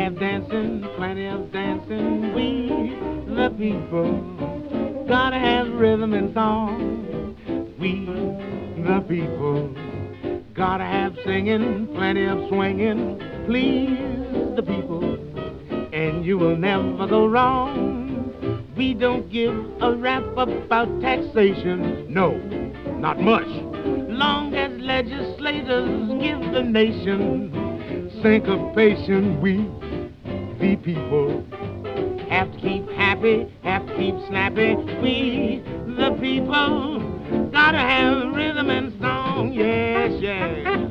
have dancing, plenty of dancing. We, the people, gotta have rhythm and song. We, the people, gotta have singing, plenty of swinging. Please the people, and you will never go wrong. We don't give a rap about taxation, no, not much. Long as legislators give the nation syncopation, we, the people, have to keep happy, have to keep snappy. We, the people, gotta have rhythm and song, yes, yes.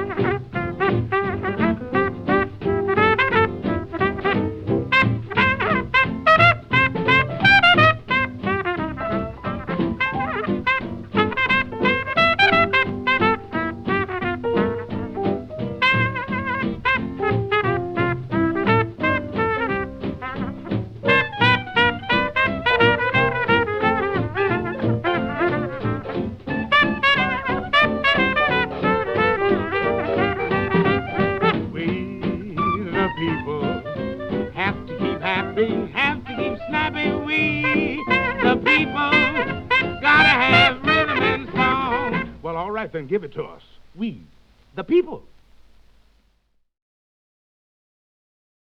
People have to keep happy, have to keep snappy. We, the people, gotta have rhythm and song. Well, all right then, give it to us. We, the people.